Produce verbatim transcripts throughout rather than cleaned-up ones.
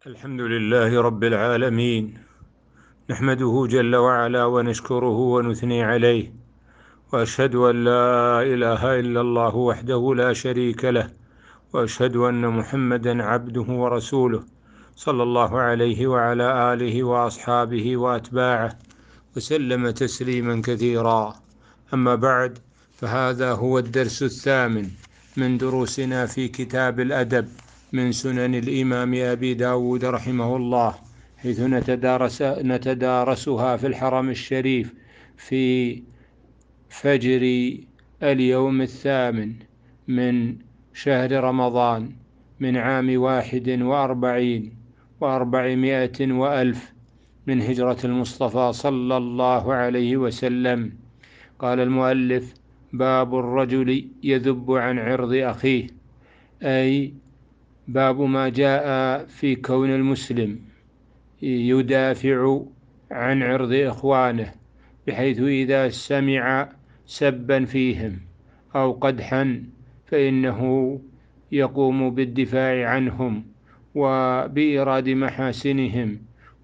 الحمد لله رب العالمين، نحمده جل وعلا ونشكره ونثني عليه، وأشهد أن لا إله إلا الله وحده لا شريك له، وأشهد أن محمدا عبده ورسوله صلى الله عليه وعلى آله وأصحابه وأتباعه وسلم تسليما كثيرا. أما بعد، فهذا هو الدرس الثامن من دروسنا في كتاب الأدب من سنن الإمام أبي داود رحمه الله، حيث نتدارس نتدارسها في الحرم الشريف في فجر اليوم الثامن من شهر رمضان من عام واحد وأربعين وأربعمائة وألف من هجرة المصطفى صلى الله عليه وسلم. قال المؤلف: باب الرجل يذب عن عرض أخيه، أي باب ما جاء في كون المسلم يدافع عن عرض إخوانه، بحيث إذا سمع سبا فيهم أو قدحا فإنه يقوم بالدفاع عنهم وبإيراد محاسنهم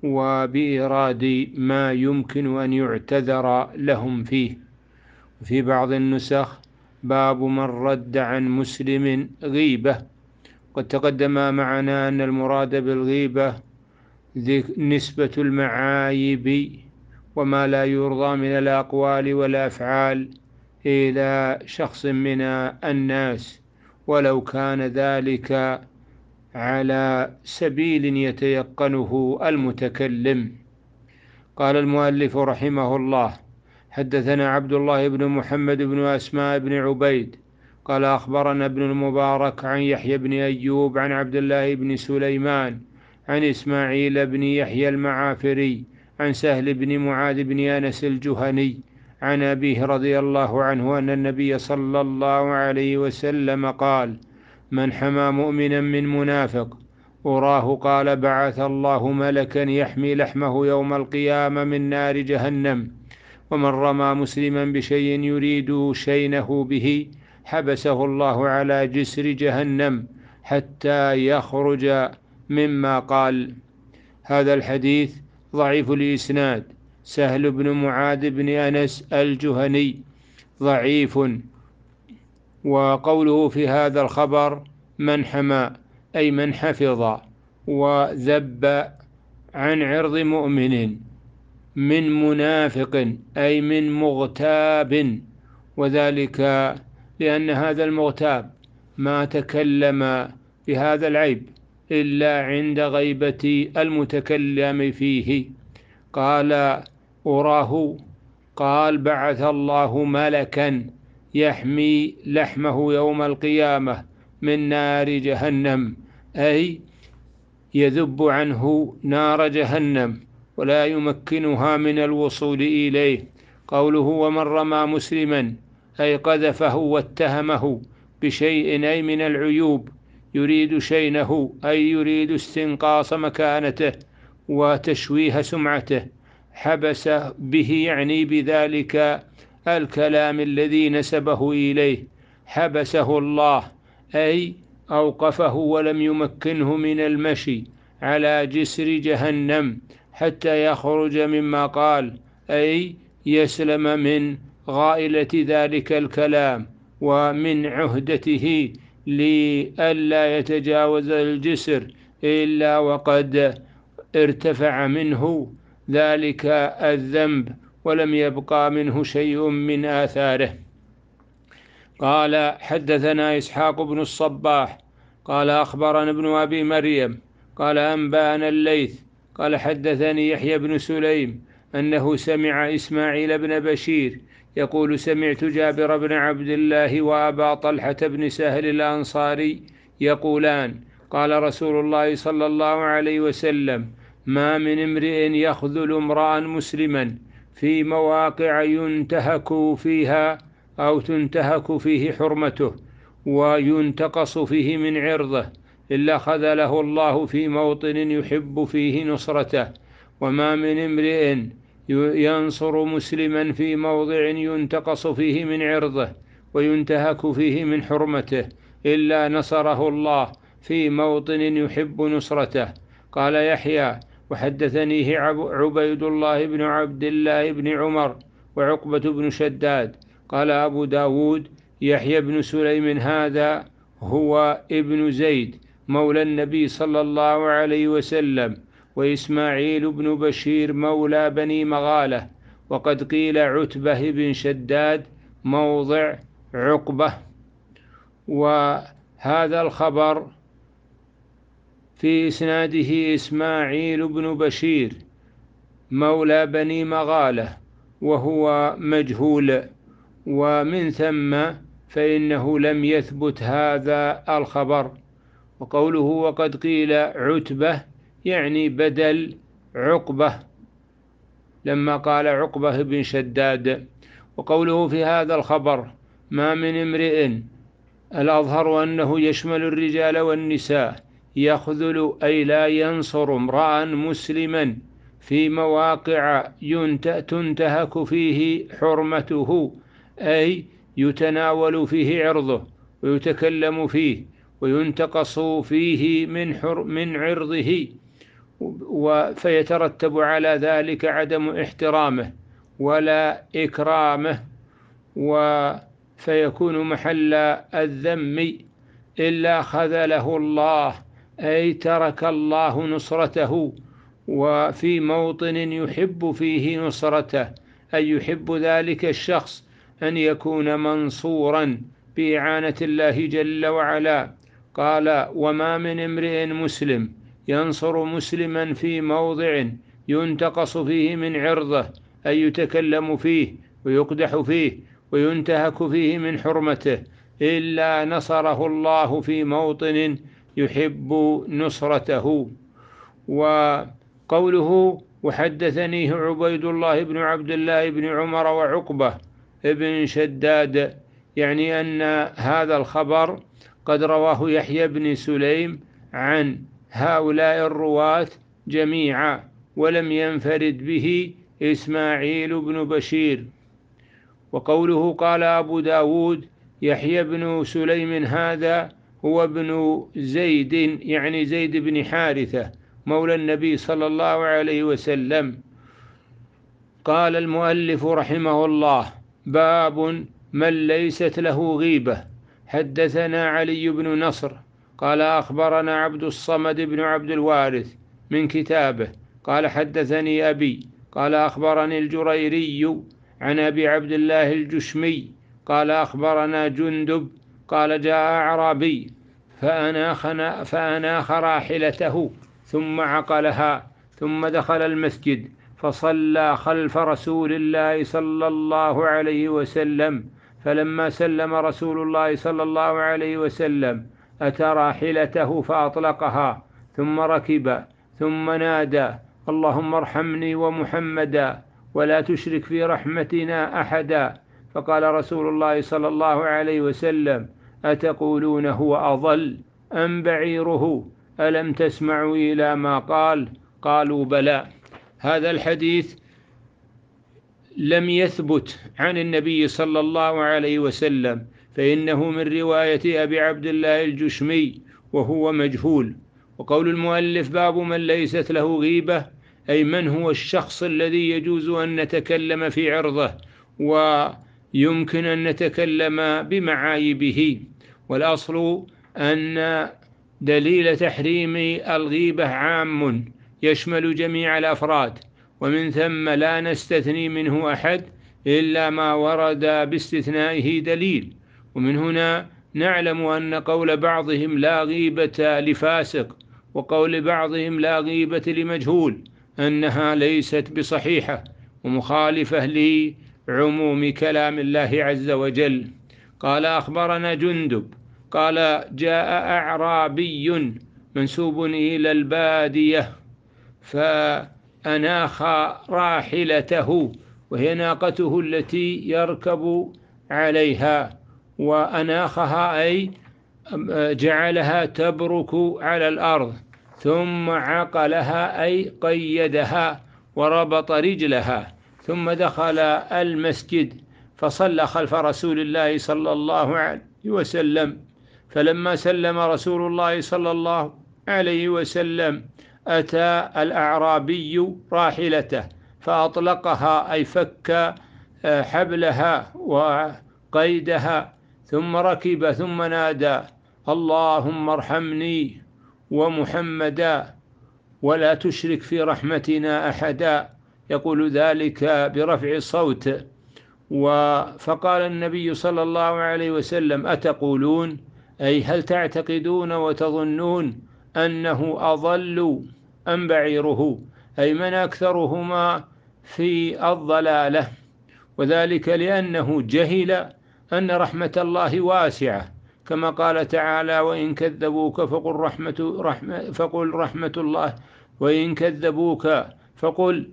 وبإيراد ما يمكن أن يعتذر لهم فيه. في بعض النسخ: باب من رد عن مسلم غيبة. قد تقدم معنا أن المراد بالغيبة نسبة المعايب وما لا يرضى من الأقوال والأفعال إلى شخص من الناس، ولو كان ذلك على سبيل يتيقنه المتكلم. قال المؤلف رحمه الله: حدثنا عبد الله بن محمد بن أسماء بن عبيد قال أخبرنا ابن المبارك عن يحيى بن أيوب عن عبد الله بن سليمان عن إسماعيل بن يحيى المعافري عن سهل بن معاذ بن أنس الجهني عن أبيه رضي الله عنه أن النبي صلى الله عليه وسلم قال: من حمى مؤمنا من منافق أراه قال بعث الله ملكا يحمي لحمه يوم القيامة من نار جهنم، ومن رمى مسلما بشيء يريد شينه به حبسه الله على جسر جهنم حتى يخرج مما قال. هذا الحديث ضعيف الإسناد، سهل بن معاذ بن أنس الجهني ضعيف. وقوله في هذا الخبر من حمى أي من حفظ وذب عن عرض مؤمن من منافق أي من مغتاب، وذلك لأن هذا المغتاب ما تكلم بهذا العيب إلا عند غيبة المتكلم فيه. قال أراه قال بعث الله ملكا يحمي لحمه يوم القيامة من نار جهنم، أي يذب عنه نار جهنم ولا يمكنها من الوصول إليه. قوله ومن رمى مسلما أي قذفه واتهمه بشيء أي من العيوب يريد شينه أي يريد استنقاص مكانته وتشويه سمعته، حبس به يعني بذلك الكلام الذي نسبه إليه، حبسه الله أي أوقفه ولم يمكنه من المشي على جسر جهنم حتى يخرج مما قال، أي يسلم من غائلة ذلك الكلام ومن عهدته لئلا يتجاوز الجسر إلا وقد ارتفع منه ذلك الذنب ولم يبقى منه شيء من آثاره. قال حدثنا إسحاق بن الصباح قال أخبرنا ابن أبي مريم قال أنبأنا الليث قال حدثني يحيى بن سليم أنه سمع إسماعيل بن بشير يقول سمعت جابر بن عبد الله وأبا طلحة بن سهل الأنصاري يقولان قال رسول الله صلى الله عليه وسلم: ما من امرئ يخذل امرأ مسلما في مواقع ينتهك فيها أو تنتهك فيه حرمته وينتقص فيه من عرضه إلا خذله الله في موطن يحب فيه نصرته، وما من امرئ ينصر مسلما في موضع ينتقص فيه من عرضه وينتهك فيه من حرمته إلا نصره الله في موطن يحب نصرته. قال يحيى وحدثنيه عبيد الله بن عبد الله بن عمر وعقبة بن شداد. قال أبو داود يحيى بن سليم هذا هو ابن زيد مولى النبي صلى الله عليه وسلم، وإسماعيل بن بشير مولى بني مغالة، وقد قيل عتبة بن شداد موضع عقبة. وهذا الخبر في إسناده إسماعيل بن بشير مولى بني مغالة وهو مجهول، ومن ثم فإنه لم يثبت هذا الخبر. وقوله وقد قيل عتبة يعني بدل عقبة لما قال عقبة بن شداد. وقوله في هذا الخبر ما من امرئ، الأظهر أنه يشمل الرجال والنساء، يخذل أي لا ينصر امرأ مسلما في مواقع تنتهك فيه حرمته، أي يتناول فيه عرضه ويتكلم فيه وينتقص فيه من, حر من عرضه، فيترتب على ذلك عدم احترامه ولا إكرامه، فيكون محل الذم إلا خذله الله، أي ترك الله نصرته، وفي موطن يحب فيه نصرته، أي يحب ذلك الشخص أن يكون منصورا بإعانة الله جل وعلا. قال وما من امرئ مسلم ينصر مسلما في موضع ينتقص فيه من عرضه، أي يتكلم فيه ويقدح فيه وينتهك فيه من حرمته، إلا نصره الله في موطن يحب نصرته. وقوله وحدثنيه عبيد الله بن عبد الله بن عمر وعقبة بن شداد يعني أن هذا الخبر قد رواه يحيى بن سليم عن هؤلاء الرواة جميعا، ولم ينفرد به إسماعيل بن بشير. وقوله قال أبو داود يحيى بن سليم هذا هو ابن زيد يعني زيد بن حارثة مولى النبي صلى الله عليه وسلم. قال المؤلف رحمه الله باب من ليست له غيبة. حدثنا علي بن نصر قال أخبرنا عبد الصمد بن عبد الوارث من كتابه قال حدثني أبي قال أخبرني الجريري عن أبي عبد الله الجشمي قال أخبرنا جندب قال جاء أعرابي فأناخ, فأناخ راحلته ثم عقلها ثم دخل المسجد فصلى خلف رسول الله صلى الله عليه وسلم، فلما سلم رسول الله صلى الله عليه وسلم أتى راحلته فأطلقها ثم ركب ثم نادى اللهم ارحمني ومحمدا ولا تشرك في رحمتنا أحدا. فقال رسول الله صلى الله عليه وسلم أتقولون هو أضل أم بعيره؟ ألم تسمعوا إلى ما قال؟ قالوا بلى. هذا الحديث لم يثبت عن النبي صلى الله عليه وسلم، فإنه من رواية أبي عبد الله الجشمي وهو مجهول. وقول المؤلف باب من ليست له غيبة أي من هو الشخص الذي يجوز أن نتكلم في عرضه ويمكن أن نتكلم بمعايبه. والأصل أن دليل تحريم الغيبة عام يشمل جميع الأفراد، ومن ثم لا نستثني منه أحد إلا ما ورد باستثنائه دليل. ومن هنا نعلم أن قول بعضهم لا غيبة لفاسق وقول بعضهم لا غيبة لمجهول أنها ليست بصحيحة ومخالفة لعموم كلام الله عز وجل. قال أخبرنا جندب قال جاء أعرابي منسوب إلى البادية فأناخ راحلته وهي ناقته التي يركب عليها، وأناخها أي جعلها تبرك على الأرض، ثم عقلها أي قيدها وربط رجلها، ثم دخل المسجد فصلى خلف رسول الله صلى الله عليه وسلم. فلما سلم رسول الله صلى الله عليه وسلم أتى الأعرابي راحلته فأطلقها، أي فك حبلها وقيدها، ثم ركب ثم نادى: اللهم ارحمني ومحمدا ولا تشرك في رحمتنا أحدا، يقول ذلك برفع الصوت. فقال النبي صلى الله عليه وسلم: أتقولون، أي هل تعتقدون وتظنون أنه أضل أم بعيره، أي من أكثرهما في الضلالة؟ وذلك لأنه جهل أن رحمة الله واسعة، كما قال تعالى: وإن كذبوك فقل رحمة, رحمة, فقل رحمة الله وإن كذبوك فقل،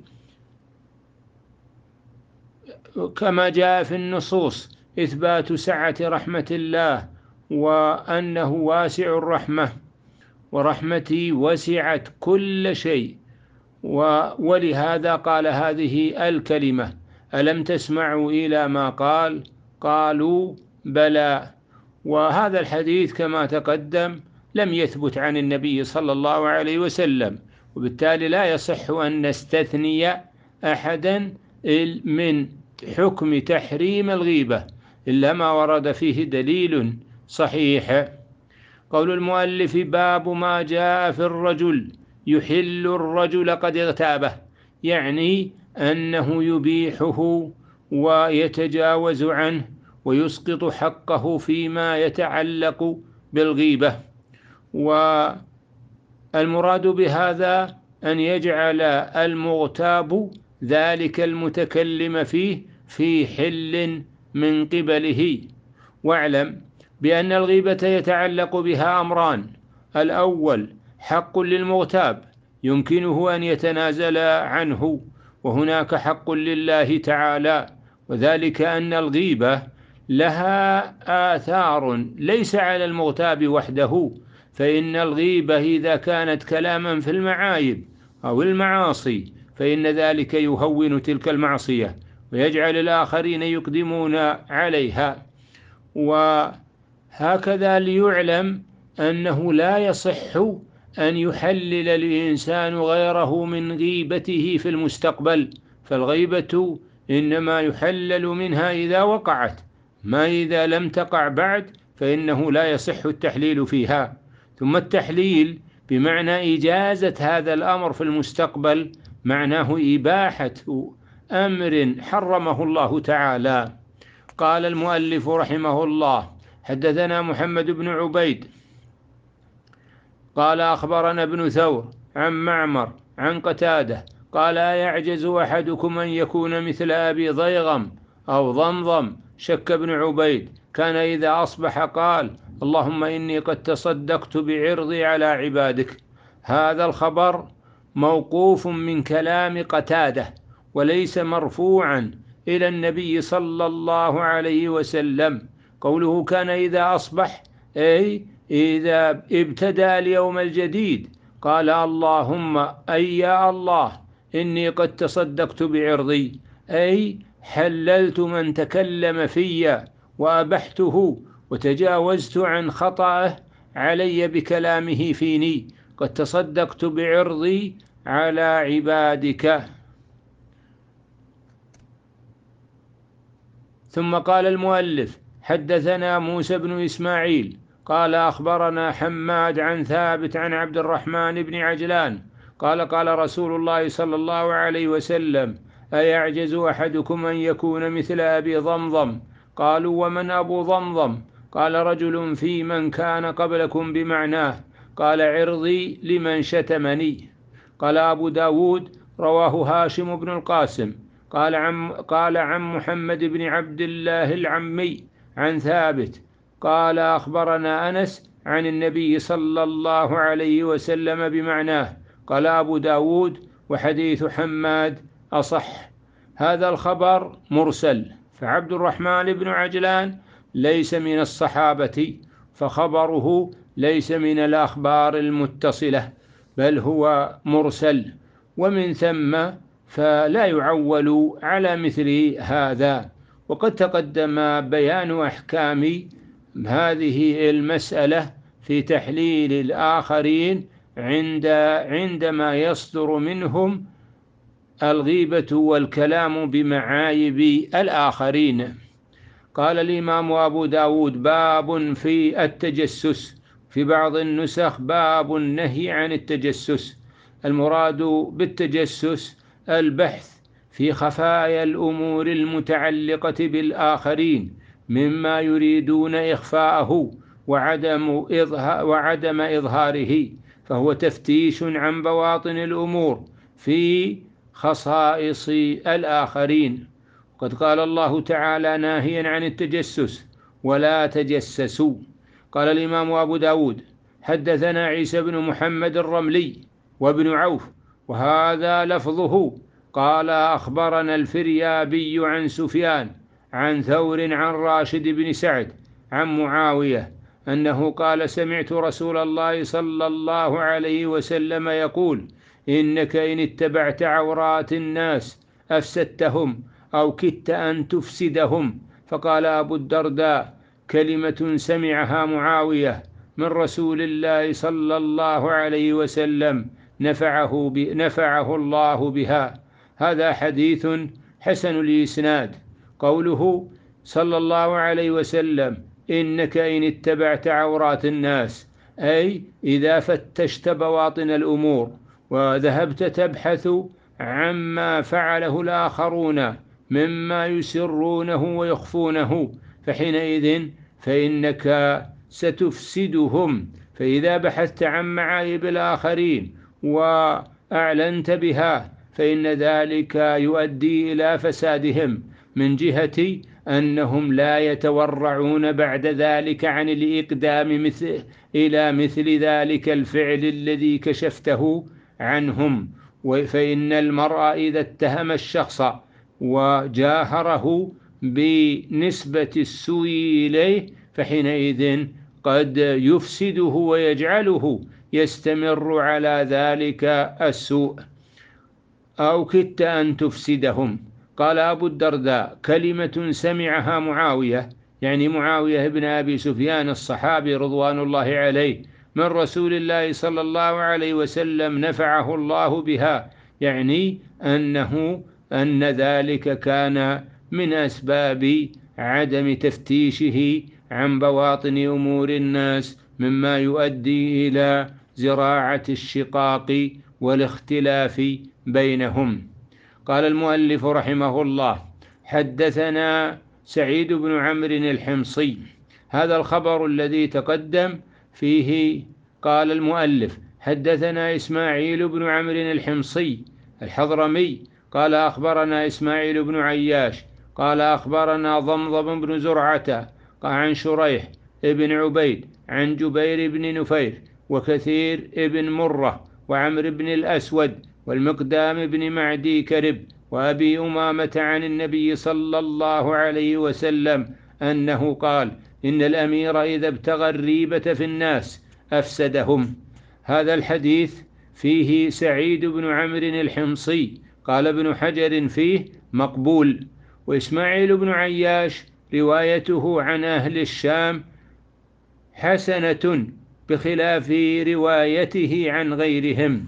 كما جاء في النصوص إثبات سعة رحمة الله وأنه واسع الرحمة، ورحمتي وسعت كل شيء. ولهذا قال هذه الكلمة: ألم تسمعوا إلى ما قال؟ قالوا بلى. وهذا الحديث كما تقدم لم يثبت عن النبي صلى الله عليه وسلم، وبالتالي لا يصح أن نستثني أحدا من حكم تحريم الغيبة إلا ما ورد فيه دليل صحيح. قول المؤلف: باب ما جاء في الرجل يحل الرجل قد اغتابه، يعني أنه يبيحه ويتجاوز عنه ويسقط حقه فيما يتعلق بالغيبة. والمراد بهذا أن يجعل المغتاب ذلك المتكلم فيه في حل من قبله. واعلم بأن الغيبة يتعلق بها أمران: الأول حق للمغتاب يمكنه أن يتنازل عنه، وهناك حق لله تعالى، وذلك أن الغيبة لها آثار ليس على المغتاب وحده، فإن الغيبة إذا كانت كلاما في المعايب أو المعاصي فإن ذلك يهون تلك المعصية ويجعل الآخرين يقدمون عليها. وهكذا ليعلم أنه لا يصح أن يحلل الإنسان غيره من غيبته في المستقبل، فالغيبة إنما يحلل منها إذا وقعت، ما إذا لم تقع بعد فإنه لا يصح التحليل فيها. ثم التحليل بمعنى إجازة هذا الأمر في المستقبل، معناه إباحة أمر حرمه الله تعالى. قال المؤلف رحمه الله: حدثنا محمد بن عبيد قال أخبرنا ابن ثور عن معمر عن قتادة قال: أيعجز أحدكم أن يكون مثل أبي ضيغم أو ضمضم؟ شك ابن عبيد، كان إذا أصبح قال: اللهم إني قد تصدقت بعرضي على عبادك. هذا الخبر موقوف من كلام قتادة وليس مرفوعا إلى النبي صلى الله عليه وسلم. قوله كان إذا أصبح، أي إذا ابتدأ اليوم الجديد قال: اللهم أي يا الله إني قد تصدقت بعرضي، أي حللت من تكلم في وأبحته وتجاوزت عن خطأه علي بكلامه فيني، قد تصدقت بعرضي على عبادك. ثم قال المؤلف: حدثنا موسى بن إسماعيل قال أخبرنا حماد عن ثابت عن عبد الرحمن بن عجلان قال: قال رسول الله صلى الله عليه وسلم: أيعجز أحدكم أن يكون مثل أبي ضمضم؟ قالوا: ومن أبو ضمضم؟ قال: رجل في من كان قبلكم بمعناه. قال: عرضي لمن شتمني. قال أبو داود: رواه هاشم بن القاسم قال عن, قال عن محمد بن عبد الله العمي عن ثابت قال: أخبرنا أنس عن النبي صلى الله عليه وسلم بمعناه. قال أبو داود: وحديث حماد أصح. هذا الخبر مرسل، فعبد الرحمن بن عجلان ليس من الصحابة، فخبره ليس من الأخبار المتصلة بل هو مرسل، ومن ثم فلا يعول على مثل هذا. وقد تقدم بيان أحكام هذه المسألة في تحليل الآخرين عند عندما يصدر منهم الغيبة والكلام بمعايب الآخرين. قال الإمام أبو داود: باب في التجسس. في بعض النسخ: باب النهي عن التجسس. المراد بالتجسس البحث في خفايا الأمور المتعلقة بالآخرين مما يريدون إخفاءه وعدم إظهار وعدم إظهاره، فهو تفتيش عن بواطن الأمور في خصائص الآخرين. قد قال الله تعالى ناهيا عن التجسس: ولا تجسسوا. قال الإمام أبو داود: حدثنا عيسى بن محمد الرملي وابن عوف، وهذا لفظه. قال: أخبرنا الفريابي عن سفيان عن ثور عن راشد بن سعد عن معاوية أنه قال: سمعت رسول الله صلى الله عليه وسلم يقول: إنك إن اتبعت عورات الناس أفسدتهم أو كدت أن تفسدهم. فقال أبو الدرداء: كلمة سمعها معاوية من رسول الله صلى الله عليه وسلم نفعه, نفعه الله بها. هذا حديث حسن الإسناد. قوله صلى الله عليه وسلم: إنك إن اتبعت عورات الناس، أي إذا فتشت بواطن الأمور وذهبت تبحث عما فعله الآخرون مما يسرونه ويخفونه، فحينئذ فإنك ستفسدهم. فإذا بحثت عن معايب الآخرين وأعلنت بها فإن ذلك يؤدي إلى فسادهم، من جهة أنهم لا يتورعون بعد ذلك عن الإقدام مثل إلى مثل ذلك الفعل الذي كشفته عنهم. فإن المرء إذا اتهم الشخص وجاهره بنسبة السوء إليه فحينئذ قد يفسده ويجعله يستمر على ذلك السوء. أو كدت أن تفسدهم. قال أبو الدرداء: كلمة سمعها معاوية، يعني معاوية بن أبي سفيان الصحابي رضوان الله عليه، من رسول الله صلى الله عليه وسلم نفعه الله بها، يعني أنه أن ذلك كان من أسباب عدم تفتيشه عن بواطن أمور الناس مما يؤدي إلى زراعة الشقاق والاختلاف بينهم. قال المؤلف رحمه الله: حدثنا سعيد بن عمرو الحمصي. هذا الخبر الذي تقدم فيه قال المؤلف: حدثنا إسماعيل بن عمرو الحمصي الحضرمي قال: أخبرنا إسماعيل بن عياش قال: أخبرنا ضمضم بن زرعة عن شريح ابن عبيد عن جبير بن نفير وكثير ابن مرة وعمر بن الأسود والمقدام بن معدي كرب وأبي أمامة عن النبي صلى الله عليه وسلم أنه قال: إن الأمير إذا ابتغى الريبة في الناس أفسدهم. هذا الحديث فيه سعيد بن عمرو الحمصي، قال ابن حجر فيه مقبول. وإسماعيل بن عياش روايته عن أهل الشام حسنة بخلاف روايته عن غيرهم.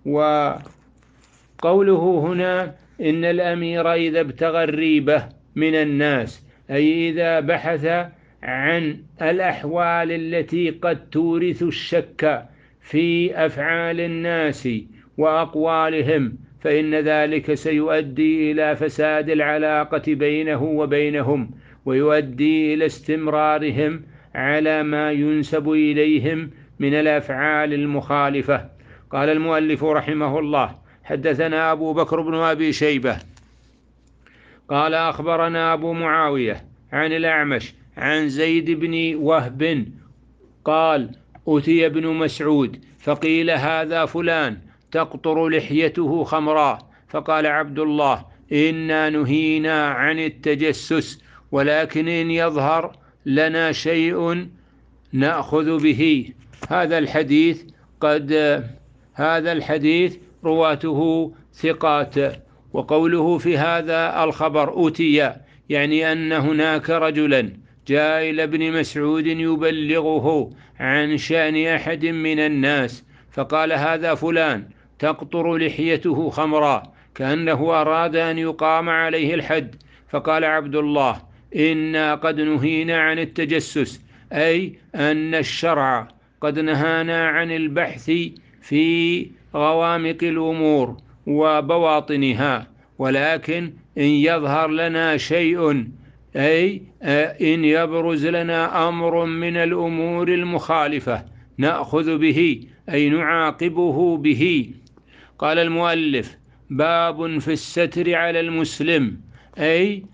وقوله هنا إن الأمير إذا ابتغى الريبة من الناس، أي إذا بحث عن الأحوال التي قد تورث الشك في أفعال الناس وأقوالهم، فإن ذلك سيؤدي إلى فساد العلاقة بينه وبينهم، ويؤدي إلى استمرارهم على ما ينسب إليهم من الأفعال المخالفة. قال المؤلف رحمه الله: حدثنا أبو بكر بن أبي شيبة قال: أخبرنا أبو معاوية عن الأعمش عن زيد بن وهب قال: أتي ابن مسعود فقيل: هذا فلان تقطر لحيته خمراء، فقال عبد الله: إنا نهينا عن التجسس، ولكن إن يظهر لنا شيء نأخذ به. هذا الحديث قد هذا الحديث رواته ثقات. وقوله في هذا الخبر أتي، يعني أن هناك رجلا جاء إلى ابن مسعود يبلغه عن شأن أحد من الناس، فقال: هذا فلان تقطر لحيته خمرا، كأنه أراد أن يقام عليه الحد. فقال عبد الله: إنا قد نهينا عن التجسس، أي أن الشرع قد نهانا عن البحث في غوامق الأمور وبواطنها، ولكن إن يظهر لنا شيء، أي إن يبرز لنا أمر من الأمور المخالفة نأخذ به، أي نعاقبه به. قال المؤلف: باب في الستر على المسلم، أي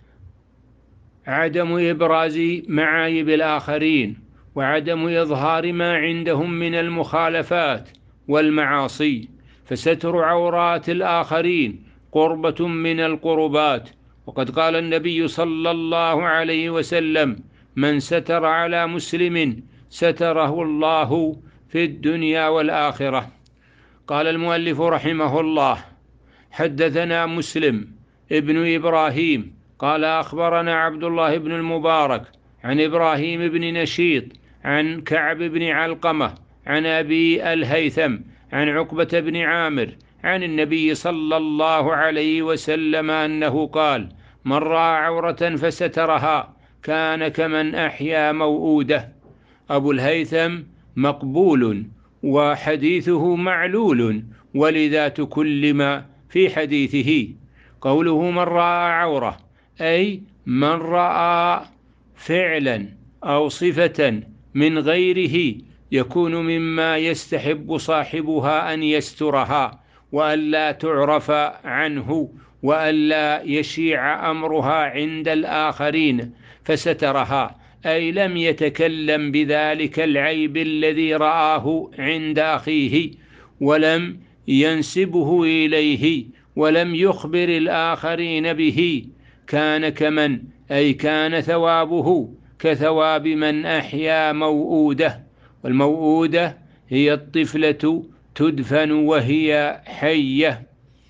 عدم إبراز معايب الآخرين وعدم إظهار ما عندهم من المخالفات والمعاصي. فستر عورات الآخرين قربة من القربات، وقد قال النبي صلى الله عليه وسلم: من ستر على مسلم ستره الله في الدنيا والآخرة. قال المؤلف رحمه الله: حدثنا مسلم ابن إبراهيم قال أخبرنا عبد الله بن المبارك عن إبراهيم بن نشيط عن كعب بن علقمة عن أبي الهيثم عن عقبة بن عامر عن النبي صلى الله عليه وسلم أنه قال: من رأى عورة فسترها كان كمن أحيا موؤودة. أبو الهيثم مقبول وحديثه معلول، ولذا تكلم في حديثه. قوله من رأى عورة، أي من رأى فعلا أو صفة من غيره يكون مما يستحب صاحبها أن يسترها وألا تعرف عنه وألا يشيع أمرها عند الآخرين، فسترها، أي لم يتكلم بذلك العيب الذي رآه عند أخيه ولم ينسبه إليه ولم يخبر الآخرين به. كان كمن، أي كان ثوابه كثواب من أحيا موؤودة، والموؤودة هي الطفلة تدفن وهي حية،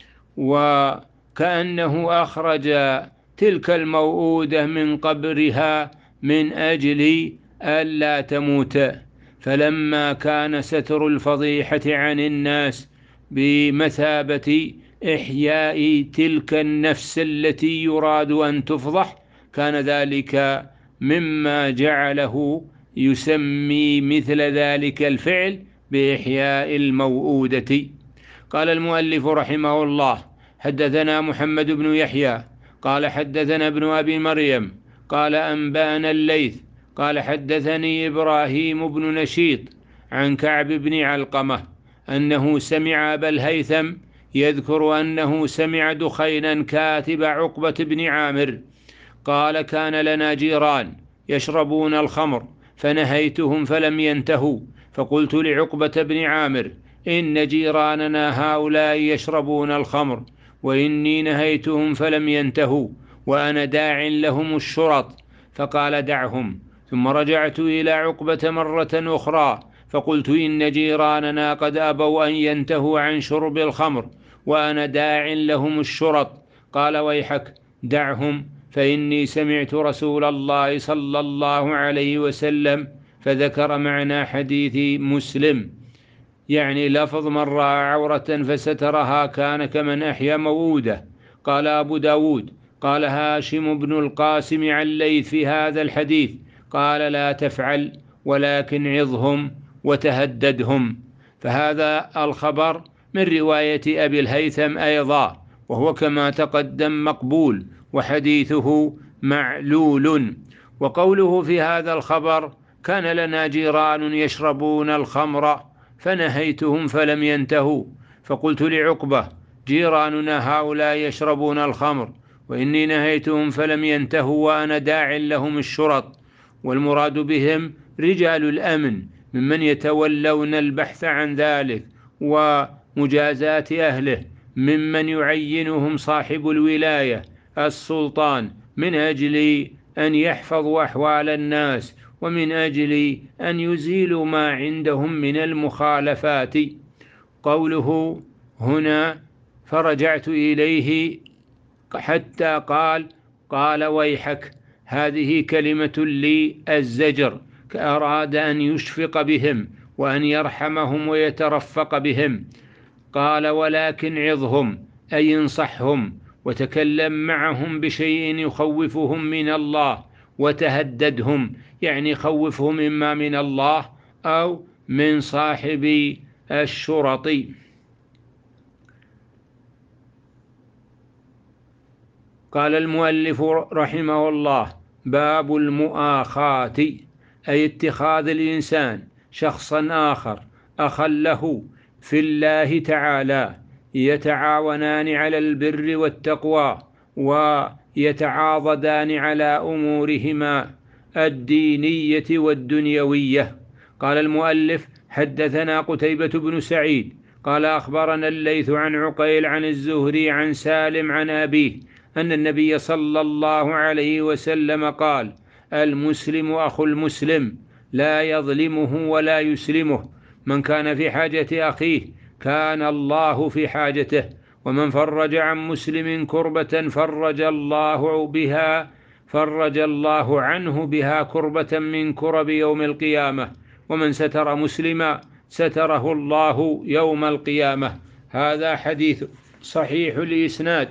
وكأنه أخرج تلك الموؤودة من قبرها من أجل ألا تموت. فلما كان ستر الفضيحة عن الناس بمثابة إحياء تلك النفس التي يراد أن تفضح، كان ذلك مما جعله يسمي مثل ذلك الفعل بإحياء الموؤودة. قال المؤلف رحمه الله: حدثنا محمد بن يحيى قال حدثنا ابن أبي مريم قال أنبأنا الليث قال حدثني إبراهيم بن نشيط عن كعب بن علقمة أنه سمع أبا الهيثم يذكر أنه سمع دخينا كاتب عقبة بن عامر قال: كان لنا جيران يشربون الخمر فنهيتهم فلم ينتهوا، فقلت لعقبة بن عامر: إن جيراننا هؤلاء يشربون الخمر وإني نهيتهم فلم ينتهوا وأنا داع لهم الشرط. فقال: دعهم. ثم رجعت إلى عقبة مرة أخرى فقلت: إن جيراننا قد أبوا أن ينتهوا عن شرب الخمر وأنا داع لهم الشرط. قال: ويحك دعهم، فإني سمعت رسول الله صلى الله عليه وسلم. فذكر معنى حديث مسلم، يعني لفظ من رأى عورة فسترها كان كمن أحيا موؤودة. قال أبو داود: قال هاشم بن القاسم عن الليث في هذا الحديث، قال: لا تفعل ولكن عظهم وتهددهم. فهذا الخبر من رواية أبي الهيثم أيضا، وهو كما تقدم مقبول وحديثه معلول. وقوله في هذا الخبر: كان لنا جيران يشربون الخمر فنهيتهم فلم ينتهوا، فقلت لعقبة: جيراننا هؤلاء يشربون الخمر وإني نهيتهم فلم ينتهوا وأنا داع لهم الشرط. والمراد بهم رجال الأمن ممن يتولون البحث عن ذلك ومجازاة أهله، ممن يعينهم صاحب الولاية السلطان من أجل أن يحفظوا أحوال الناس ومن أجل أن يزيلوا ما عندهم من المخالفات. قوله هنا: فرجعت إليه حتى قال قال ويحك، هذه كلمة للزجر، كأراد أن يشفق بهم وأن يرحمهم ويترفق بهم. قال: ولكن عظهم أي انصحهم، وتكلم معهم بشيء يخوفهم من الله، وتهددهم يعني خوفهم إما من الله أو من صاحب الشرط. قال المؤلف رحمه الله: باب المؤاخاة، أي اتخاذ الإنسان شخصا آخر أخا له في الله تعالى، يتعاونان على البر والتقوى، ويتعاضدان على أمورهما الدينية والدنيوية. قال المؤلف: حدثنا قتيبة بن سعيد قال أخبرنا الليث عن عقيل عن الزهري عن سالم عن أبيه أن النبي صلى الله عليه وسلم قال: المسلم أخو المسلم لا يظلمه ولا يسلمه، من كان في حاجة أخيه كان الله في حاجته، ومن فرج عن مسلم كربة فرج الله بها فرج الله عنه بها كربة من كرب يوم القيامة، ومن ستر مسلما ستره الله يوم القيامة. هذا حديث صحيح الإسناد،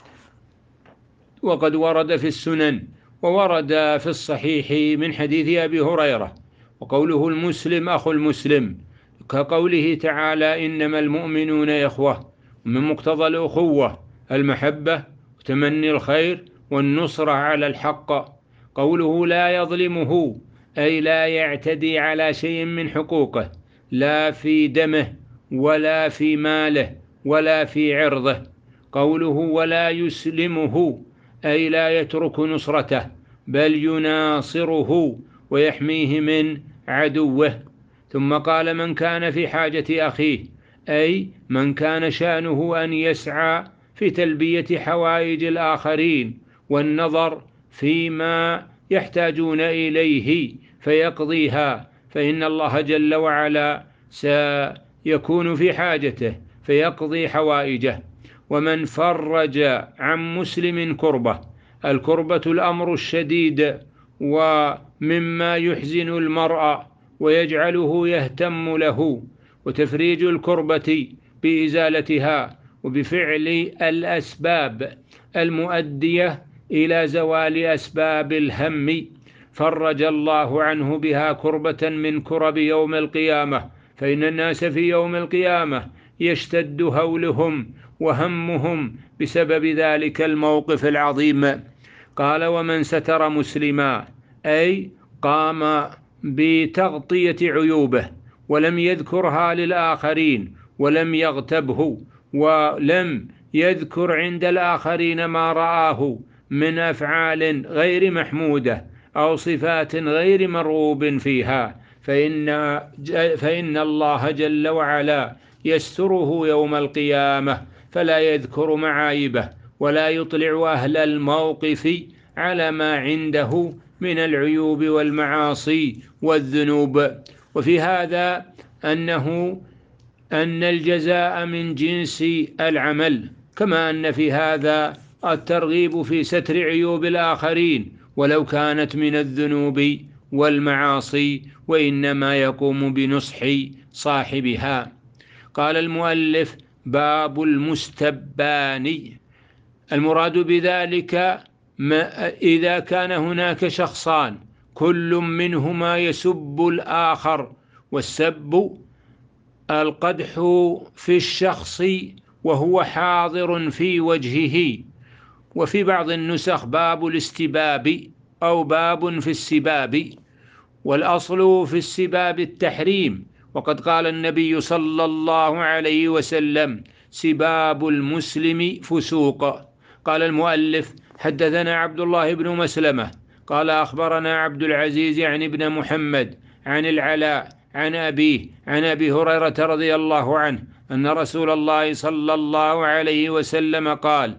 وقد ورد في السنن وورد في الصحيح من حديث أبي هريرة. وقوله المسلم أخو المسلم كقوله تعالى: إنما المؤمنون إخوة، ومن مقتضى الأخوة المحبة وتمني الخير والنصرة على الحق. قوله لا يظلمه أي لا يعتدي على شيء من حقوقه، لا في دمه ولا في ماله ولا في عرضه. قوله ولا يسلمه أي لا يترك نصرته، بل يناصره ويحميه من عدوه. ثم قال: من كان في حاجة أخيه، أي من كان شأنه أن يسعى في تلبية حوائج الآخرين والنظر فيما يحتاجون إليه فيقضيها، فإن الله جل وعلا سيكون في حاجته فيقضي حوائجه. ومن فرج عن مسلم كربة، الكربة الأمر الشديد ومما يحزن المرء ويجعله يهتم له، وتفريج الكربة بإزالتها وبفعل الأسباب المؤدية إلى زوال أسباب الهم، فرج الله عنه بها كربة من كرب يوم القيامة، فإن الناس في يوم القيامة يشتد هولهم وهمهم بسبب ذلك الموقف العظيم. قال: ومن ستر مسلما أي قام بتغطية عيوبه ولم يذكرها للآخرين ولم يغتبه، ولم يذكر عند الآخرين ما رآه من أفعال غير محمودة أو صفات غير مرغوب فيها، فإن, فإن الله جل وعلا يستره يوم القيامة، فلا يذكر معايبه ولا يطلع أهل الموقف على ما عنده من العيوب والمعاصي والذنوب. وفي هذا أنه أن الجزاء من جنس العمل، كما أن في هذا الترغيب في ستر عيوب الآخرين ولو كانت من الذنوب والمعاصي، وإنما يقوم بنصح صاحبها. قال المؤلف: باب المستبان، المراد بذلك ما إذا كان هناك شخصان كل منهما يسب الآخر، والسب القدح في الشخص وهو حاضر في وجهه. وفي بعض النسخ باب الاستباب أو باب في السباب، والأصل في السباب التحريم، وقد قال النبي صلى الله عليه وسلم: سباب المسلم فسوق. قال المؤلف: حدثنا عبد الله بن مسلمة قال أخبرنا عبد العزيز عن ابن محمد عن العلاء عن أبيه عن أبي هريرة رضي الله عنه أن رسول الله صلى الله عليه وسلم قال: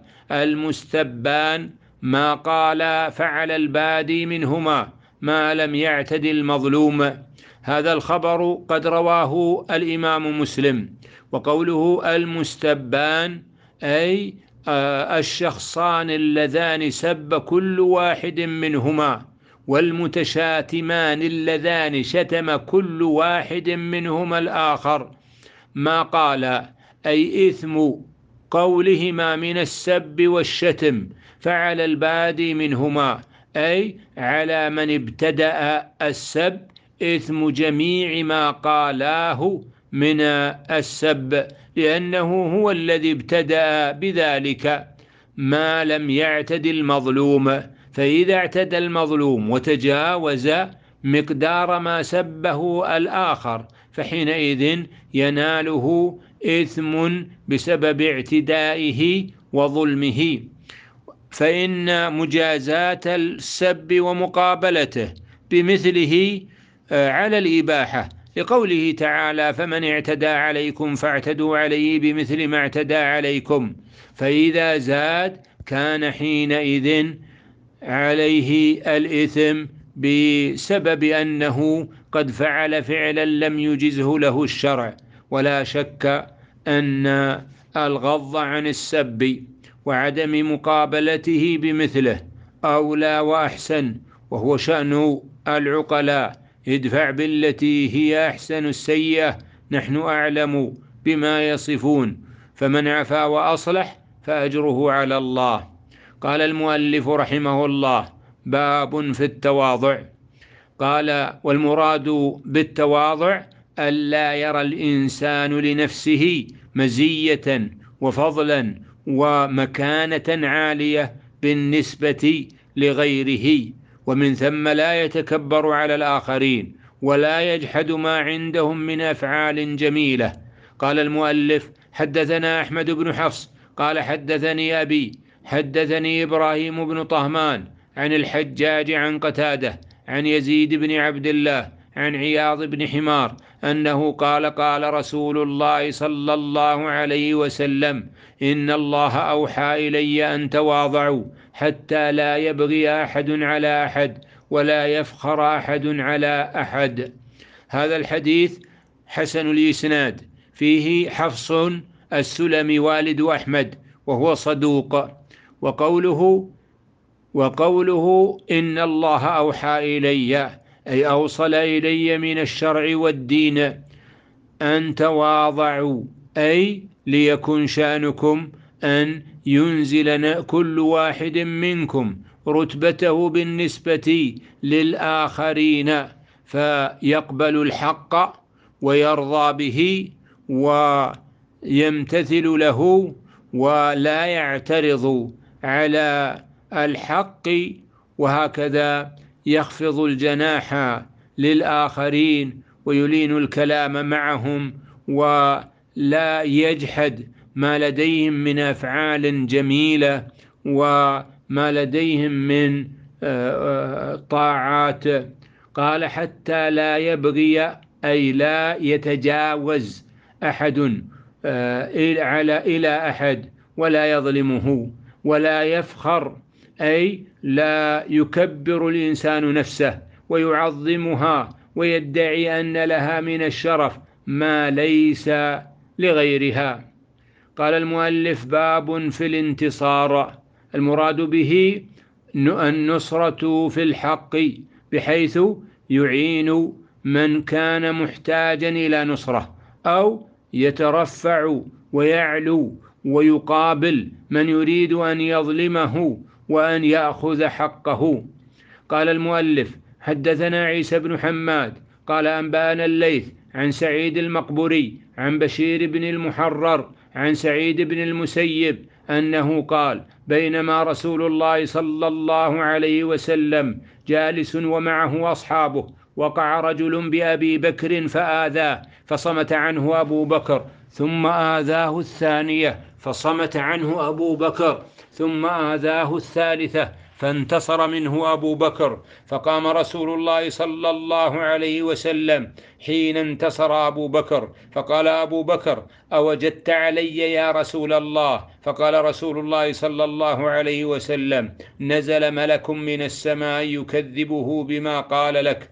المستبان ما قال فعل البادي منهما ما لم يعتد المظلوم. هذا الخبر قد رواه الإمام مسلم. وقوله المستبان أي الشخصان اللذان سب كل واحد منهما، والمتشاتمان اللذان شتم كل واحد منهما الآخر، ما قال، أي إثم قولهما من السب والشتم، فعلى البادي منهما، أي على من ابتدأ السب، إثم جميع ما قالاه من السب، لأنه هو الذي ابتدأ بذلك، ما لم يعتد المظلوم. فإذا اعتدى المظلوم وتجاوز مقدار ما سبه الآخر، فحينئذ يناله إثم بسبب اعتدائه وظلمه. فإن مجازاة السب ومقابلته بمثله على الإباحة، لقوله تعالى: فمن اعتدى عليكم فاعتدوا عليه بمثل ما اعتدى عليكم. فإذا زاد كان حينئذ عليه الإثم بسبب أنه قد فعل فعلا لم يجزه له الشرع. ولا شك أن الغض عن السب وعدم مقابلته بمثله أولى وأحسن، وهو شأن العقلاء: ادفع بالتي هي أحسن السيئة، نحن أعلم بما يصفون، فمن عفا وأصلح فأجره على الله. قال المؤلف رحمه الله: باب في التواضع. قال: والمراد بالتواضع ألا يرى الإنسان لنفسه مزية وفضلا ومكانة عالية بالنسبة لغيره، ومن ثم لا يتكبر على الآخرين ولا يجحد ما عندهم من أفعال جميلة. قال المؤلف: حدثنا أحمد بن حفص قال حدثني أبي حدثني إبراهيم بن طهمان عن الحجاج عن قتادة عن يزيد بن عبد الله عن عياض بن حمار أنه قال: قال رسول الله صلى الله عليه وسلم: إن الله أوحى إلي أن تواضعوا حتى لا يبغي أحد على أحد ولا يفخر أحد على أحد. هذا الحديث حسن الإسناد، فيه حفص السلمي والد أحمد وهو صدوق. وقوله وقوله إن الله أوحى إلي، أي أوصل إلي من الشرع والدين أن تواضعوا، أي ليكن شأنكم أن ينزل كل واحد منكم رتبته بالنسبة للآخرين، فيقبل الحق ويرضى به ويمتثل له ولا يعترض على الحق، وهكذا يخفض الجناح للآخرين ويلين الكلام معهم، ولا يجحد ما لديهم من أفعال جميلة وما لديهم من طاعات. قال: حتى لا يبغي، أي لا يتجاوز أحد إلى أحد ولا يظلمه، ولا يفخر، أي لا يكبر الإنسان نفسه ويعظمها ويدعي أن لها من الشرف ما ليس لغيرها. قال المؤلف: باب في الانتصار. المراد به النصرة في الحق، بحيث يعين من كان محتاجا إلى نصرة، أو يترفع ويعلو ويقابل من يريد أن يظلمه وأن يأخذ حقه. قال المؤلف: حدثنا عيسى بن حماد قال أنبأنا الليث عن سعيد المقبري عن بشير بن المحرر عن سعيد بن المسيب أنه قال: بينما رسول الله صلى الله عليه وسلم جالس ومعه أصحابه، وقع رجل بأبي بكر فآذاه فصمت عنه أبو بكر، ثم آذاه الثانية فصمت عنه أبو بكر، ثم آذاه الثالثة فانتصر منه أبو بكر. فقام رسول الله صلى الله عليه وسلم حين انتصر أبو بكر، فقال أبو بكر: أوجدت علي يا رسول الله؟ فقال رسول الله صلى الله عليه وسلم: نزل ملك من السماء يكذبه بما قال لك،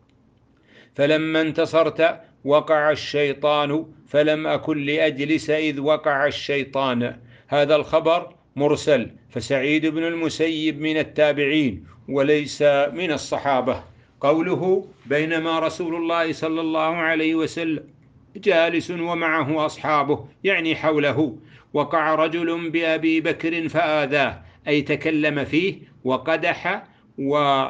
فلما انتصرت وقع الشيطان، فلم أكن لأجلس إذ وقع الشيطان. هذا الخبر مرسل، فسعيد بن المسيب من التابعين وليس من الصحابة. قوله بينما رسول الله صلى الله عليه وسلم جالس ومعه أصحابه يعني حوله، وقع رجل بأبي بكر فآذاه، أي تكلم فيه وقدح و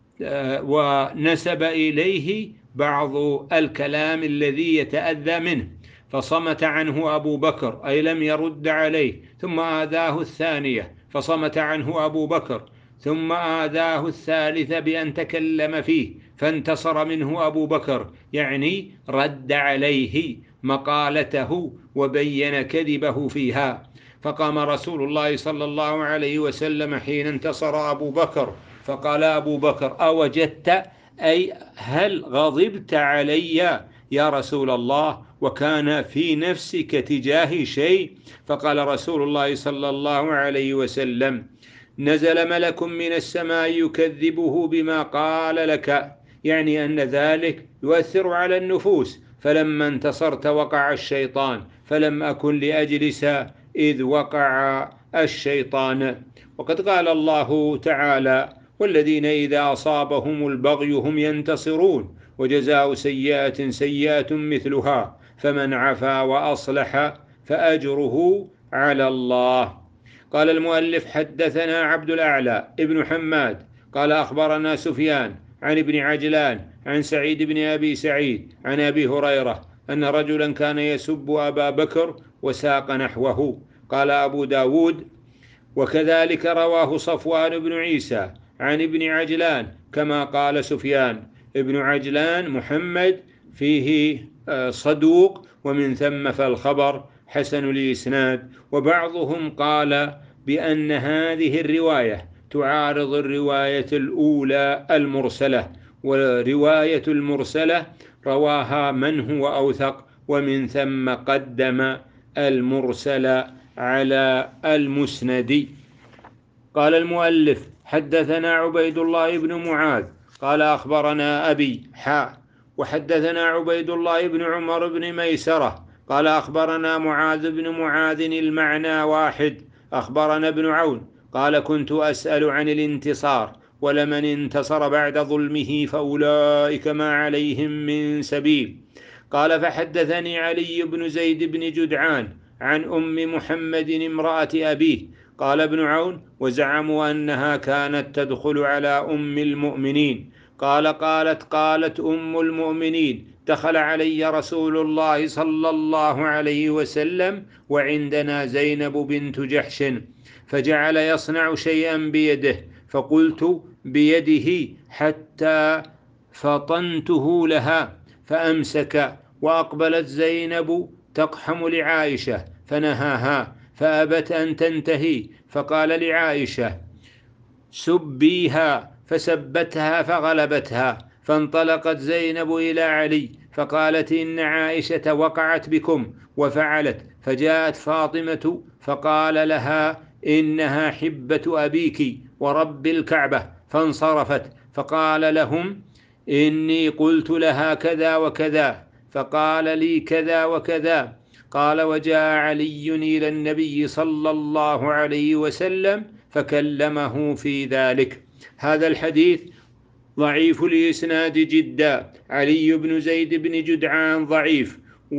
ونسب إليه بعض الكلام الذي يتأذى منه، فصمت عنه أبو بكر أي لم يرد عليه، ثم آذاه الثانية فصمت عنه أبو بكر، ثم آذاه الثالثة بأن تكلم فيه فانتصر منه أبو بكر، يعني رد عليه مقالته وبين كذبه فيها. فقام رسول الله صلى الله عليه وسلم حين انتصر أبو بكر فقال أبو بكر أوجدت، أي هل غضبت علي يا رسول الله وكان في نفسك تجاهي شيء؟ فقال رسول الله صلى الله عليه وسلم نزل ملك من السماء يكذبه بما قال لك، يعني أن ذلك يؤثر على النفوس، فلما انتصرت وقع الشيطان فلم أكن لأجلس إذ وقع الشيطان. وقد قال الله تعالى والذين إذا أصابهم البغي هم ينتصرون وجزاء سيئة سيئة مثلها فمن عفا وأصلح فأجره على الله. قال المؤلف حدثنا عبد الأعلى ابن حماد قال أخبرنا سفيان عن ابن عجلان عن سعيد بن أبي سعيد عن أبي هريرة أن رجلا كان يسب أبا بكر وساق نحوه. قال أبو داود وكذلك رواه صفوان بن عيسى عن ابن عجلان كما قال سفيان. ابن عجلان محمد فيه صدوق، ومن ثم فالخبر حسن الإسناد. وبعضهم قال بأن هذه الرواية تعارض الرواية الأولى المرسلة، ورواية المرسلة رواها من هو أوثق، ومن ثم قدم المرسل على المسند. قال المؤلف حدثنا عبيد الله بن معاذ قال أخبرنا أبي حاء وحدثنا عبيد الله بن عمر بن ميسرة قال أخبرنا معاذ بن معاذ المعنى واحد. أخبرنا ابن عون قال كنت أسأل عن الانتصار ولمن انتصر بعد ظلمه فأولئك ما عليهم من سبيل. قال فحدثني علي بن زيد بن جدعان عن أم محمد امرأة أبيه. قال ابن عون وزعموا أنها كانت تدخل على أم المؤمنين. قال قالت قالت أم المؤمنين دخل علي رسول الله صلى الله عليه وسلم وعندنا زينب بنت جحش فجعل يصنع شيئا بيده، فقلت بيده حتى فطنته لها فأمسك، وأقبلت زينب تقحم لعائشة فنهاها فأبت أن تنتهي، فقال لعائشة سبيها فسبتها فغلبتها، فانطلقت زينب إلى علي فقالت إن عائشة وقعت بكم وفعلت، فجاءت فاطمة فقال لها إنها حبة أبيك ورب الكعبة، فانصرفت. فقال لهم إني قلت لها كذا وكذا فقال لي كذا وكذا. قال وجاء علي إلى النبي صلى الله عليه وسلم فكلمه في ذلك. هذا الحديث ضعيف الإسناد جدا، علي بن زيد بن جدعان ضعيف،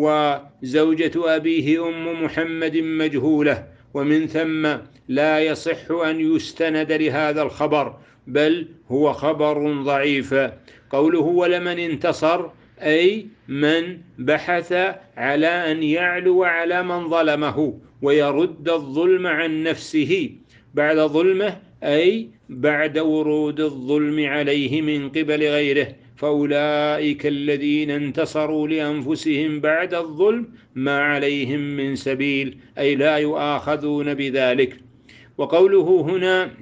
وزوجة أبيه أم محمد مجهولة، ومن ثم لا يصح أن يستند لهذا الخبر، بل هو خبر ضعيف. قوله ولمن انتصر أي من بحث على أن يعلو على من ظلمه ويرد الظلم عن نفسه بعد ظلمه، أي بعد ورود الظلم عليه من قبل غيره، فأولئك الذين انتصروا لأنفسهم بعد الظلم ما عليهم من سبيل، أي لا يؤاخذون بذلك. وقوله هنا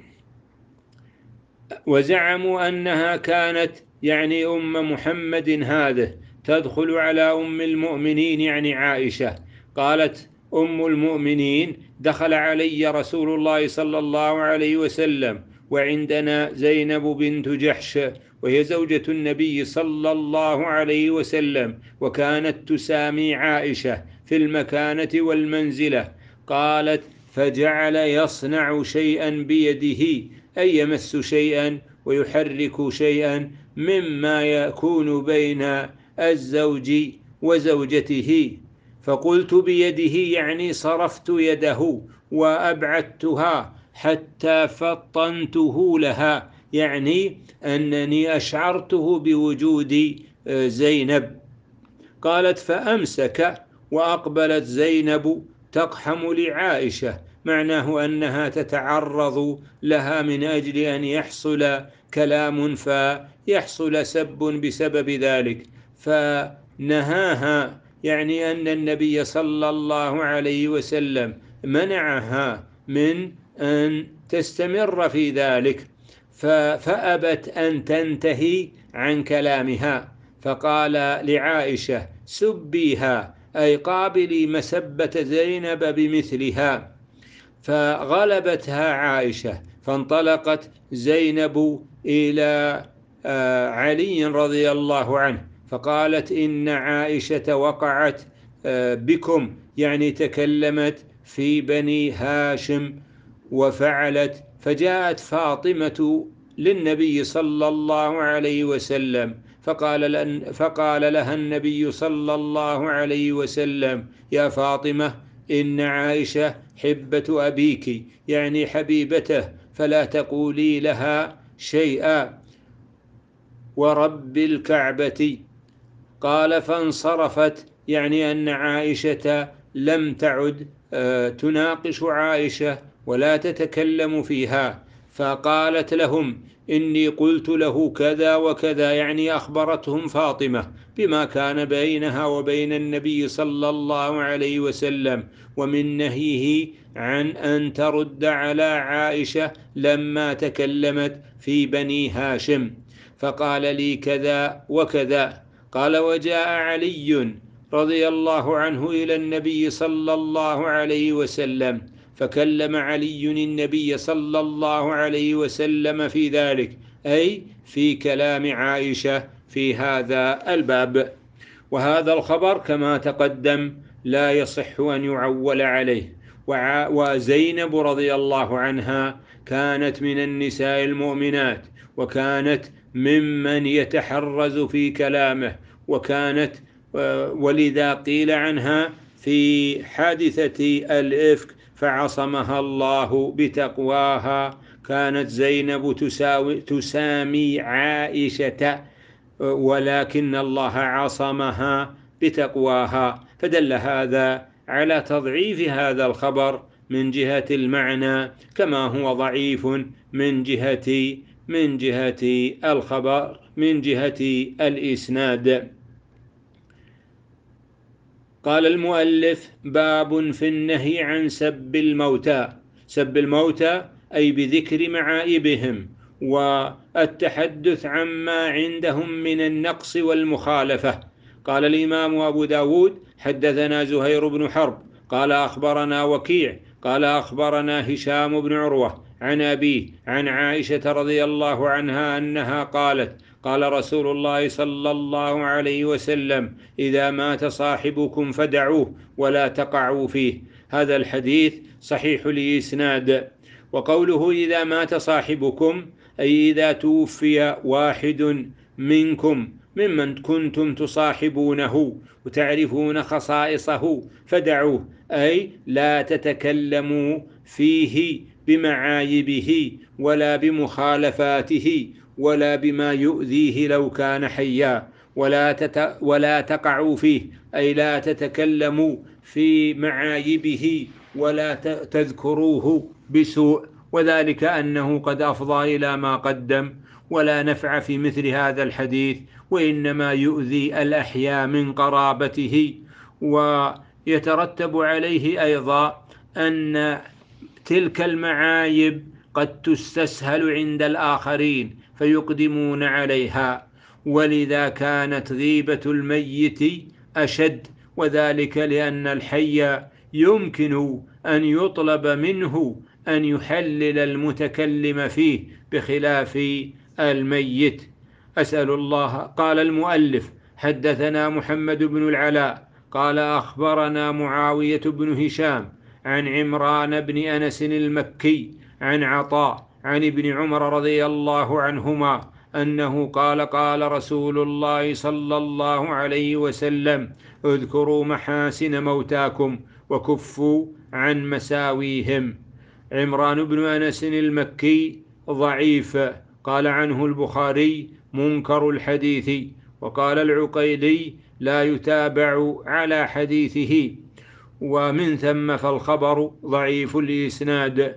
وزعموا أنها كانت يعني أم محمد هذه تدخل على أم المؤمنين يعني عائشة. قالت أم المؤمنين دخل علي رسول الله صلى الله عليه وسلم وعندنا زينب بنت جحش وهي زوجة النبي صلى الله عليه وسلم، وكانت تسامي عائشة في المكانة والمنزلة. قالت فجعل يصنع شيئا بيده، أي يمس شيئا ويحرك شيئا مما يكون بين الزوج وزوجته. فقلت بيده يعني صرفت يده وأبعدتها حتى فطنته لها، يعني أنني أشعرته بوجود زينب. قالت فأمسك وأقبلت زينب تقحم لعائشة، معناه أنها تتعرض لها من أجل أن يحصل كلام فيحصل سب بسبب ذلك، فنهاها، يعني أن النبي صلى الله عليه وسلم منعها من أن تستمر في ذلك، فأبت أن تنتهي عن كلامها، فقال لعائشة سبيها، أي قابلي مسبة زينب بمثلها. فغلبتها عائشة، فانطلقت زينب إلى علي رضي الله عنه فقالت إن عائشة وقعت بكم، يعني تكلمت في بني هاشم وفعلت. فجاءت فاطمة للنبي صلى الله عليه وسلم فقال, فقال لها النبي صلى الله عليه وسلم يا فاطمة إن عائشة حبة أبيك، يعني حبيبته، فلا تقولي لها شيئا ورب الكعبة. قال فانصرفت، يعني أن عائشة لم تعد تناقش عائشة ولا تتكلم فيها. فقالت لهم إني قلت له كذا وكذا، يعني أخبرتهم فاطمة بما كان بينها وبين النبي صلى الله عليه وسلم ومن نهيه عن أن ترد على عائشة لما تكلمت في بني هاشم. فقال لي كذا وكذا. قال وجاء علي رضي الله عنه إلى النبي صلى الله عليه وسلم فكلم علي النبي صلى الله عليه وسلم في ذلك، أي في كلام عائشة في هذا الباب. وهذا الخبر كما تقدم لا يصح أن يعول عليه. وزينب رضي الله عنها كانت من النساء المؤمنات، وكانت ممن يتحرز في كلامه، وكانت ولذا قيل عنها في حادثة الإفك فعصمها الله بتقواها. كانت زينب تساوي تسامي عائشة ولكن الله عصمها بتقواها، فدل هذا على تضعيف هذا الخبر من جهة المعنى كما هو ضعيف من جهة من جهة الخبر من جهة الإسناد. قال المؤلف باب في النهي عن سب الموتى. سب الموتى أي بذكر معائبهم والتحدث عما عندهم من النقص والمخالفة. قال الإمام أبو داود حدثنا زهير بن حرب قال أخبرنا وكيع قال أخبرنا هشام بن عروة عن أبيه عن عائشة رضي الله عنها أنها قالت قال رسول الله صلى الله عليه وسلم إذا مات صاحبكم فدعوه ولا تقعوا فيه. هذا الحديث صحيح الإسناد. وقوله إذا مات صاحبكم أي إذا توفي واحد منكم ممن كنتم تصاحبونه وتعرفون خصائصه فدعوه، أي لا تتكلموا فيه بمعايبه ولا بمخالفاته ولا بما يؤذيه لو كان حيا، ولا, تت ولا تقعوا فيه أي لا تتكلموا في معايبه ولا تذكروه بسوء، وذلك أنه قد أفضى إلى ما قدم ولا نفع في مثل هذا الحديث، وإنما يؤذي الأحياء من قرابته. ويترتب عليه أيضا أن تلك المعايب قد تستسهل عند الآخرين فيقدمون عليها، ولذا كانت غيبة الميت أشد، وذلك لأن الحي يمكن أن يطلب منه أن يحلل المتكلم فيه بخلاف الميت. أسأل الله. قال المؤلف حدثنا محمد بن العلاء قال أخبرنا معاوية بن هشام عن عمران بن أنس المكي عن عطاء عن ابن عمر رضي الله عنهما أنه قال قال رسول الله صلى الله عليه وسلم: اذكروا محاسن موتاكم وكفوا عن مساويهم. عمران بن أنس المكي ضعيف، قال عنه البخاري منكر الحديث، وقال العقيلي لا يتابع على حديثه، ومن ثم فالخبر ضعيف الإسناد.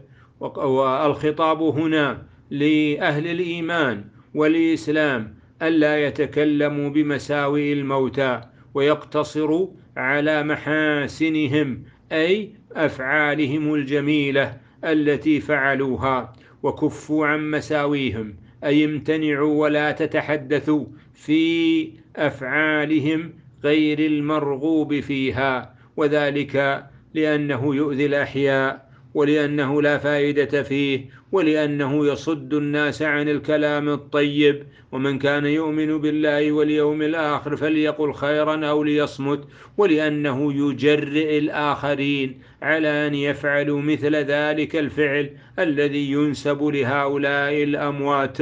والخطاب هنا لأهل الإيمان والإسلام ألا يتكلموا بمساوئ الموتى ويقتصروا على محاسنهم، أي أفعالهم الجميلة التي فعلوها، وكفوا عن مساويهم، أي امتنعوا ولا تتحدثوا في أفعالهم غير المرغوب فيها، وذلك لأنه يؤذي الأحياء، ولأنه لا فائدة فيه، ولأنه يصد الناس عن الكلام الطيب. ومن كان يؤمن بالله واليوم الآخر فليقل خيرا أو ليصمت، ولأنه يجرئ الآخرين على أن يفعلوا مثل ذلك الفعل الذي ينسب لهؤلاء الأموات.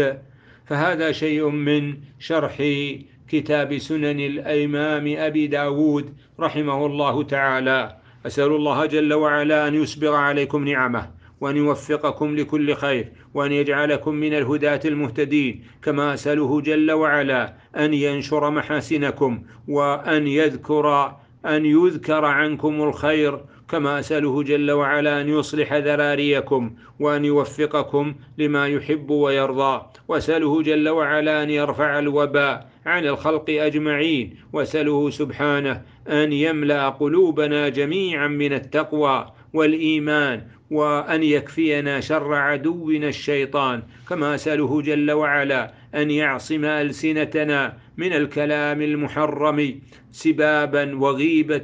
فهذا شيء من شرح كتاب سنن الإمام أبي داود رحمه الله تعالى. أسأل الله جل وعلا أن يسبغ عليكم نعمه، وأن يوفقكم لكل خير، وأن يجعلكم من الهداة المهتدين، كما أسأله جل وعلا أن ينشر محاسنكم، وأن يذكر أن يذكر عنكم الخير، كما أسأله جل وعلا أن يصلح ذراريكم، وأن يوفقكم لما يحب ويرضى. وأسأله جل وعلا أن يرفع الوباء عن الخلق أجمعين، وأسأله سبحانه أن يملأ قلوبنا جميعا من التقوى والإيمان، وأن يكفينا شر عدونا الشيطان، كما أسأله جل وعلا أن يعصم ألسنتنا من الكلام المحرم سبابا وغيبة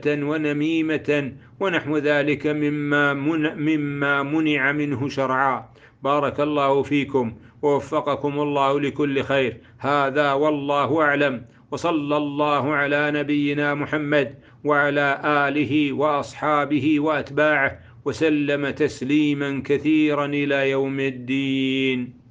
ونميمة ونحو ذلك مما, من مما منع منه شرعا. بارك الله فيكم ووفقكم الله لكل خير. هذا والله أعلم، وصلى الله على نبينا محمد وعلى آله وأصحابه وأتباعه وسلم تسليما كثيرا إلى يوم الدين.